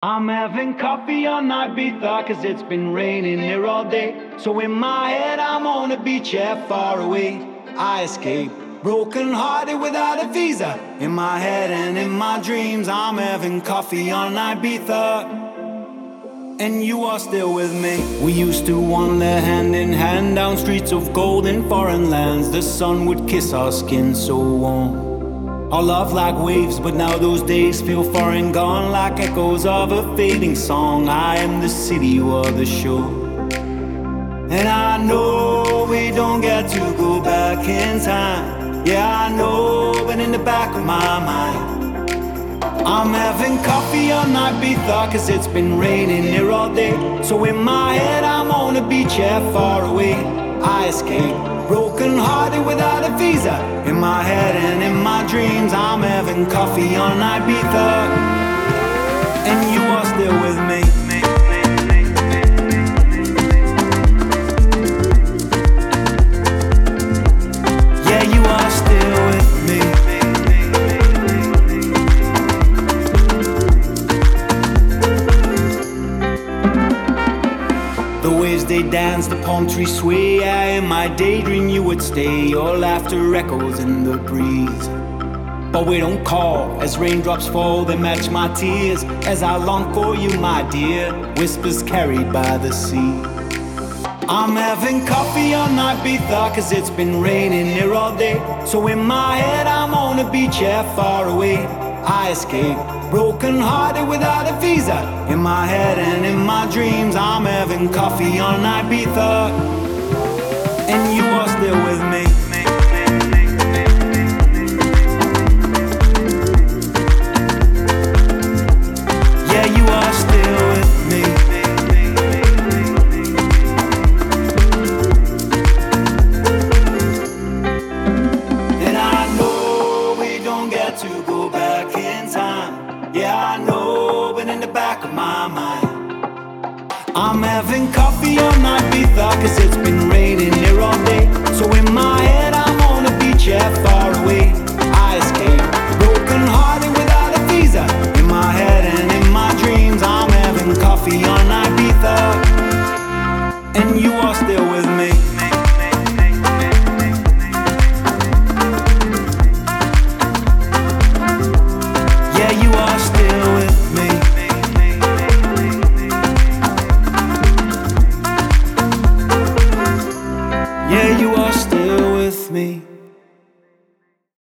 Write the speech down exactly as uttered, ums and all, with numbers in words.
I'm having coffee on Ibiza cause it's been raining here all day. So in my head I'm on a beach, yeah, far away. I escape, broken hearted without a visa. In my head and in my dreams I'm having coffee on Ibiza. And you are still with me. We used to wander hand in hand down streets of gold in foreign lands. The sun would kiss our skin so warm. Our love like waves, but now those days feel far and gone, like echoes of a fading song. I am the city, you are the shore. And I know we don't get to go back in time. Yeah, I know, but in the back of my mind I'm having coffee on Ibiza cause it's been raining here all day. So in my head I'm on a beach, yeah, far away. I escape, broken hearted without a visa. In my head and in my dreams I'm having coffee on Ibiza. And you are still with me. Yeah, you are still with me. The waves they dance, the palm trees sway. Yeah, in my daydream you would stay. Your laughter echoes in the breeze. But we don't call, as raindrops fall, they match my tears. As I long for you, my dear, whispers carried by the sea. I'm having coffee on Ibiza cause it's been raining here all day. So in my head I'm on a beach, yeah, far away. I escape, broken hearted without a visa. In my head and in my dreams I'm having coffee on Ibiza. And you are still with me. Yeah, you are still with me. And I know we don't get to go back in time. Yeah, I know, but in the back of my mind I'm having coffee on Ibiza cause it's been